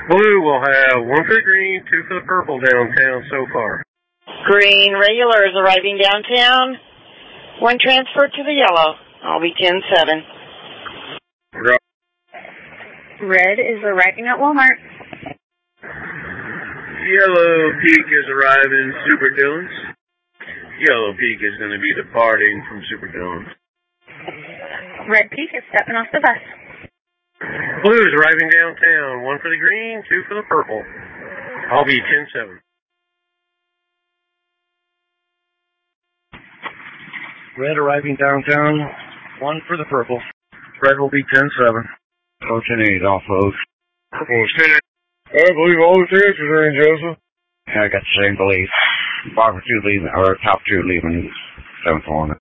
Blue will have 1 for the green, 2 for the purple downtown so far. Green regular is arriving downtown. 1 transfer to the yellow. I'll be 10-7. Red is arriving at Walmart. Yellow Peak is arriving, Super Dillon's. Yellow Peak is going to be departing from Super Dillon's. Red Peak is stepping off the bus. Blue is arriving downtown, 1 for the green, 2 for the purple. I'll be 10-7. Red arriving downtown, 1 for the purple. Red will be 10-7. Coach 10-8 off Oaks. Purple is 10-8. I believe all the answers are in, Joseph. I got the same belief. Bottom 2 leaving, or top 2 leaving 7-4.